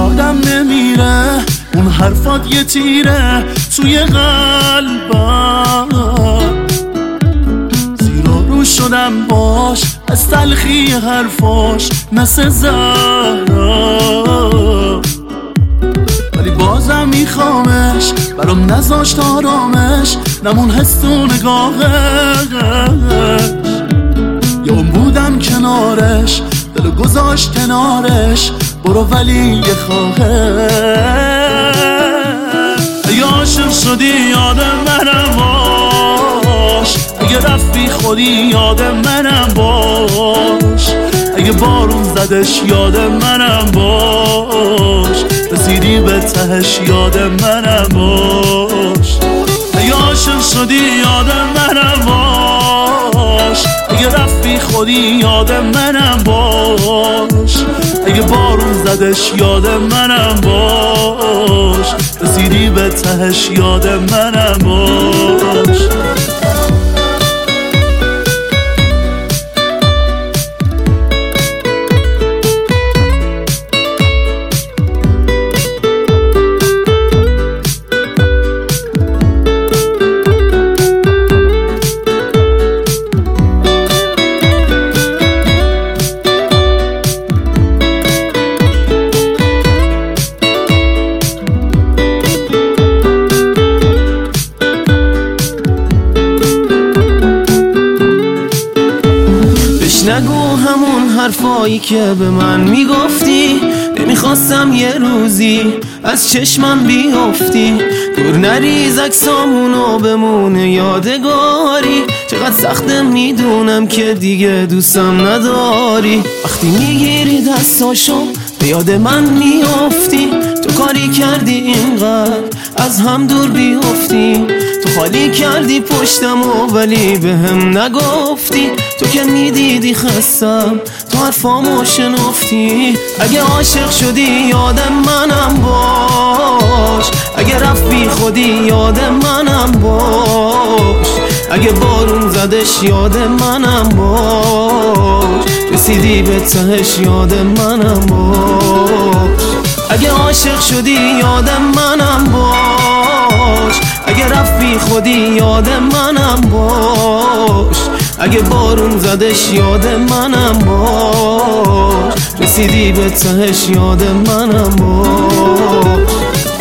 یادم نمیره اون حرفات یه تیره توی قلبم، زیرا رو شدم باش از تلخی حرفاش مثل زهرا، ولی بازم میخوامش برام نذاشت آرامش نمون حس تو نگاهش، یا اون بودم کنارش دلو گذاشت کنارش برو ولی یه خواهش. اگه عاشق شدی یاد منم باش، اگه رفتی خودی یاد منم باش، اگه بارون زدش یاد منم باش، رسیدی به تهش یاد منم باش. اگه عاشق شدی یاد منم باش، اگه رفتی خودی یاد منم باش، اگه بارون زدش یاد منم باش، رسیدی به تهش یاد منم باش. نگو همون حرفایی که به من میگفتی، نمیخواستم یه روزی از چشمم بیافتی، دور نریز عکسامونو بمونه یادگاری، چقدر سخته میدونم که دیگه دوستم نداری، وقتی میگیری دستاشو به یاد من میافتی، تو کاری کردی اینقدر از هم دور بیافتی، تو خالی کردی پشتمو ولی به هم نگفتی، تو که میدیدی خستم تو حرفامو شنفتی. اگه عاشق شدی یاد منم باش، اگه رفت بی خودی یاد منم باش، اگه بارون زدش یاد منم باش، رسیدی به تهش یاد منم باش. اگه عاشق شدی یاد منم باش، اگه رفت بی خودی یاد منم باش، اگه بارون زدش یاد منم باش، رسیدی به تهش یاد منم باش.